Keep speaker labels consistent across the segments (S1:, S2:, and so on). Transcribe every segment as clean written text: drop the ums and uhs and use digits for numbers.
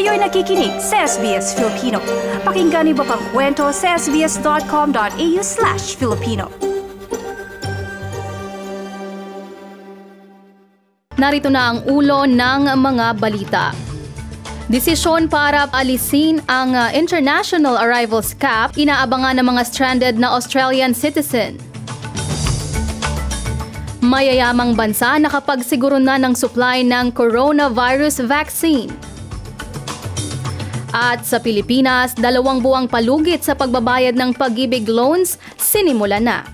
S1: Kayo'y nakikinig sa SBS Filipino. Pakinggan niyo pa ang kwento sa sbs.com.au/Filipino. Narito na ang ulo ng mga balita. Desisyon para alisin ang International Arrivals Cap, inaabangan ng mga stranded na Australian citizen. Mayayamang bansa nakapagsiguro na ng supply ng coronavirus vaccine. At sa Pilipinas, 2 buwang palugit sa pagbabayad ng Pag-ibig loans, sinimula na.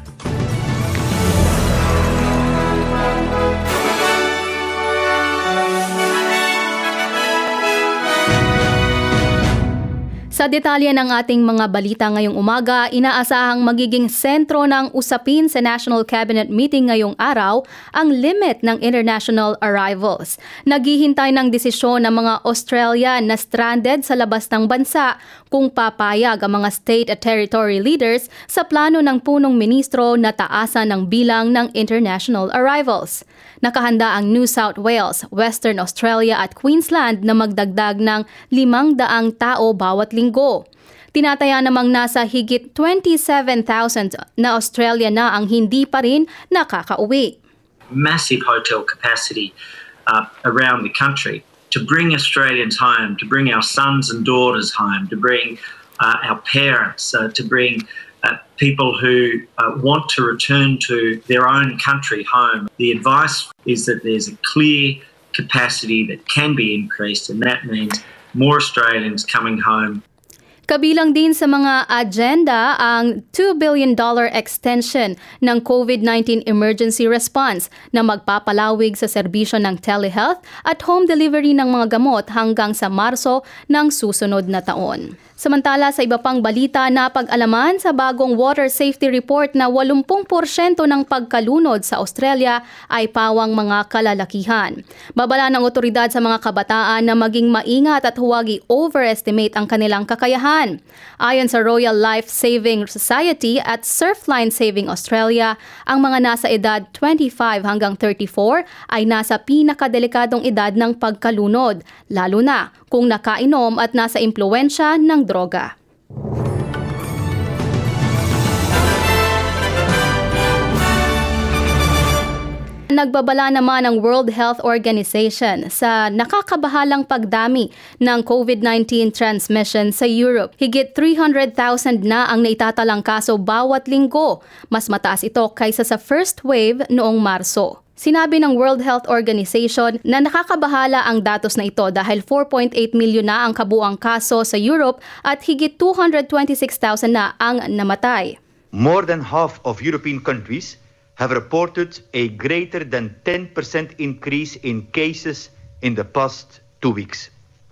S1: Sa detalye ng ating mga balita ngayong umaga, inaasahang magiging sentro ng usapin sa National Cabinet meeting ngayong araw ang limit ng international arrivals. Naghihintay ng desisyon ng mga Australian na stranded sa labas ng bansa kung papayag ang mga state at territory leaders sa plano ng punong ministro na taasan ng bilang ng international arrivals. Nakahanda ang New South Wales, Western Australia at Queensland na magdagdag ng 500 tao bawat linggo. Tinataya namang nasa higit 27,000 na Australia na ang hindi pa rin nakakauwi.
S2: Massive hotel capacity around the country to bring Australians home, to bring our sons and daughters home, to bring our parents, to bring people who want to return to their own country home. The advice is that there's a clear capacity that can be increased, and that means more Australians coming home.
S1: Kabilang din sa mga agenda ang $2 billion extension ng COVID-19 emergency response na magpapalawig sa serbisyo ng telehealth at home delivery ng mga gamot hanggang sa Marso ng susunod na taon. Samantala sa iba pang balita, napag-alaman sa bagong Water Safety Report na 80% ng pagkalunod sa Australia ay pawang mga kalalakihan. Babala ng otoridad sa mga kabataan na maging maingat at huwag i-overestimate ang kanilang kakayahan. Ayon sa Royal Life Saving Society at Surfline Saving Australia, ang mga nasa edad 25 hanggang 34 ay nasa pinakadelikadong edad ng pagkalunod, lalo na kung nakainom at nasa impluwensya ng droga. Nagbabala naman ang World Health Organization sa nakakabahalang pagdami ng COVID-19 transmission sa Europe. Higit 300,000 na ang naitatalang kaso bawat linggo. Mas mataas ito kaysa sa first wave noong Marso. Sinabi ng World Health Organization na nakakabahala ang datos na ito dahil 4.8 milyon na ang kabuuang kaso sa Europe at higit 226,000 na ang namatay.
S3: More than half of European countries have reported a greater than 10% increase in cases in the past 2 weeks.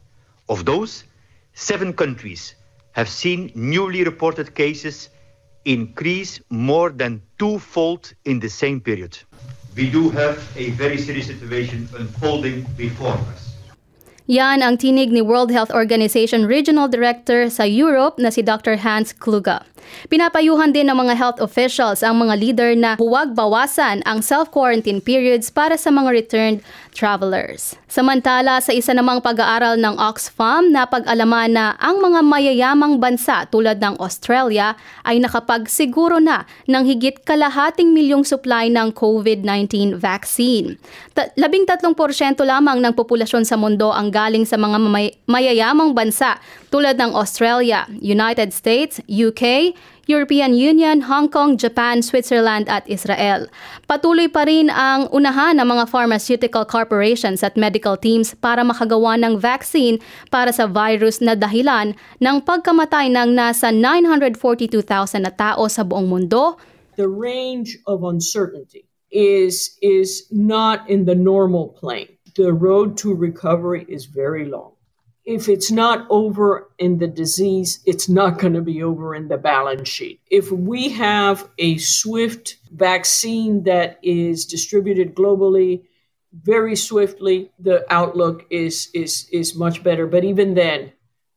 S3: Of those, 7 countries have seen newly reported cases increase more than 2-fold in the same period. We do have a very serious situation unfolding before us.
S1: Yan ang tinig ni World Health Organization Regional Director sa Europe na si Dr. Hans Kluge. Pinapayuhan din ng mga health officials ang mga leader na huwag bawasan ang self-quarantine periods para sa mga returned travelers. Samantala, sa isa namang pag-aaral ng Oxfam, napag-alaman na ang mga mayayamang bansa tulad ng Australia ay nakapagsiguro na ng higit 250 milyong supply ng COVID-19 vaccine. 13% lamang ng populasyon sa mundo ang galing sa mga mayayamang bansa tulad ng Australia, United States, UK, European Union, Hong Kong, Japan, Switzerland at Israel. Patuloy pa rin ang unahan ng mga pharmaceutical corporations at medical teams para makagawa ng vaccine para sa virus na dahilan ng pagkamatay ng nasa 942,000 na tao sa buong mundo.
S4: The range of uncertainty is not in the normal plane. The road to recovery is very long. If it's not over in the disease, it's not going to be over in the balance sheet. If we have a swift vaccine that is distributed globally very swiftly, the outlook is much better. But even then,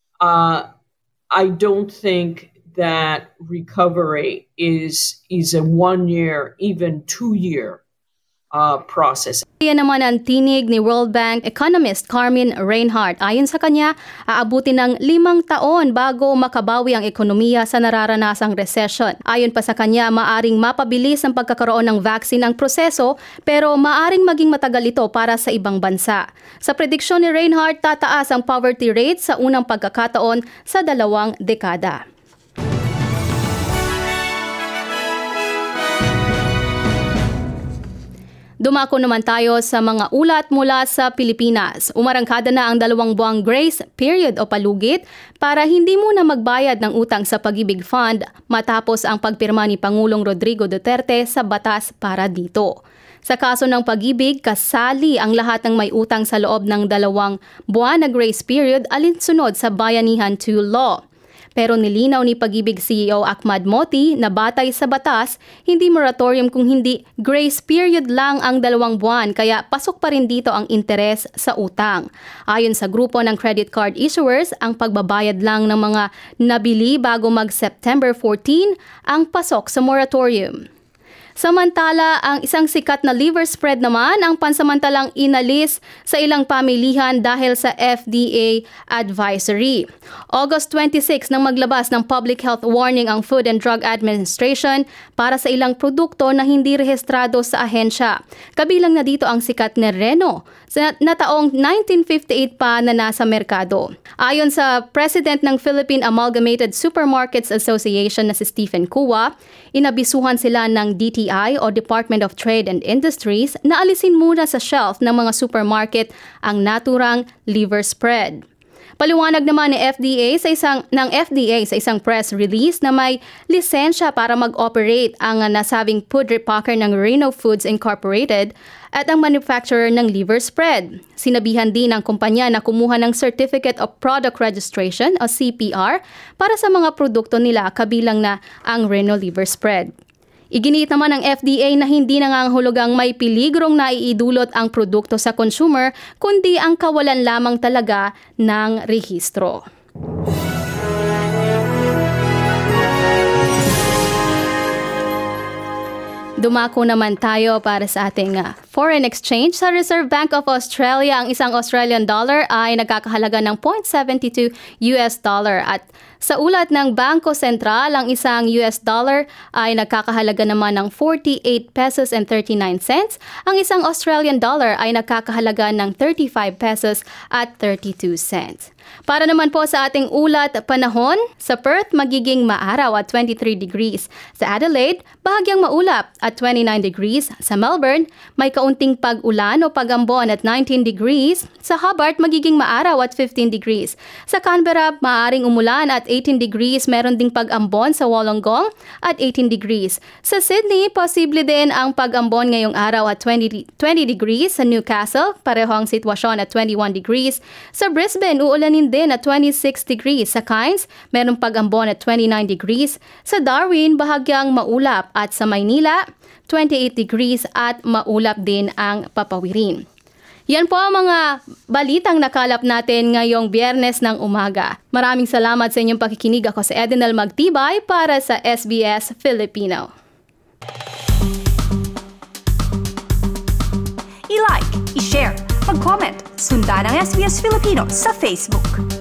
S4: I don't think that recovery is a 1 year, even 2 year process.
S1: Yan naman ang tinig ni World Bank economist Carmen Reinhart. Ayon sa kanya, aabutin ng 5 taon bago makabawi ang ekonomiya sa nararanasang recession. Ayon pa sa kanya, maaring mapabilis ang pagkakaroon ng vaccine ang proseso, pero maaring maging matagal ito para sa ibang bansa. Sa prediksyon ni Reinhart, tataas ang poverty rate sa unang pagkakataon sa 2 dekada. Dumako naman tayo sa mga ulat mula sa Pilipinas. Umarangkada na ang 2 buwang grace period o palugit para hindi muna magbayad ng utang sa Pag-ibig Fund matapos ang pagpirma ni Pangulong Rodrigo Duterte sa batas para dito. Sa kaso ng Pag-ibig, kasali ang lahat ng may utang sa loob ng 2 buwan na grace period alinsunod sa Bayanihan 2 Law. Pero nilinaw ni Pag-ibig CEO Ahmad Moti na batay sa batas, hindi moratorium kung hindi grace period lang ang 2 buwan kaya pasok pa rin dito ang interes sa utang. Ayon sa grupo ng credit card issuers, ang pagbabayad lang ng mga nabili bago mag-September 14 ang pasok sa moratorium. Samantala, ang isang sikat na liver spread naman ang pansamantalang inalis sa ilang pamilihan dahil sa FDA advisory. August 26 nang maglabas ng public health warning ang Food and Drug Administration para sa ilang produkto na hindi rehistrado sa ahensya. Kabilang na dito ang sikat na Reno na taong 1958 pa na nasa merkado. Ayon sa President ng Philippine Amalgamated Supermarkets Association na si Stephen Kua, inabisuhan sila ng DTI o Department of Trade and Industries na alisin muna sa shelf ng mga supermarket ang naturang liver spread. Paliwanag naman ng FDA sa isang press release na may lisensya para mag-operate ang nasabing food repacker ng Reno Foods Incorporated at ang manufacturer ng liver spread. Sinabihan din ng kumpanya na kumuha ng Certificate of Product Registration o CPR para sa mga produkto nila kabilang na ang Reno liver spread. Iginiit naman ng FDA na hindi nangangahulugang may peligrong naiidulot ang produkto sa consumer, kundi ang kawalan lamang talaga ng rehistro. Dumako naman tayo para sa ating foreign exchange. Sa Reserve Bank of Australia, ang isang Australian dollar ay nagkakahalaga ng $0.72 at sa ulat ng Bangko Sentral, ang isang US dollar ay nagkakahalaga naman ng 48 pesos and 39 cents. Ang isang Australian dollar ay nagkakahalaga ng 35 pesos at 32 cents. Para naman po sa ating ulat panahon, sa Perth magiging maaraw at 23 degrees. Sa Adelaide, bahagyang maulap at 29 degrees. Sa Melbourne, may kaunting pag-ulan o pag-ambon at 19 degrees. Sa Hobart, magiging maaraw at 15 degrees. Sa Canberra, maaring umulan at 18 degrees. Meron ding pag-ambon sa Wollongong at 18 degrees. Sa Sydney, posible din ang pag-ambon ngayong araw at 20 degrees. Sa Newcastle, pareho ang sitwasyon at 21 degrees. Sa Brisbane, uulanin din at 26 degrees. Sa Cairns, merong pag-ambon at 29 degrees. Sa Darwin, bahagyang maulap at sa Maynila, 28 degrees at maulap din ang papawirin. Yan po ang mga balitang nakalap natin ngayong Biyernes ng umaga. Maraming salamat sa inyong pakikinig. Ako si Edenal Magtibay para sa SBS Filipino.
S5: I-like, i-share, mag-comment, sundan ang SBS Filipino sa Facebook.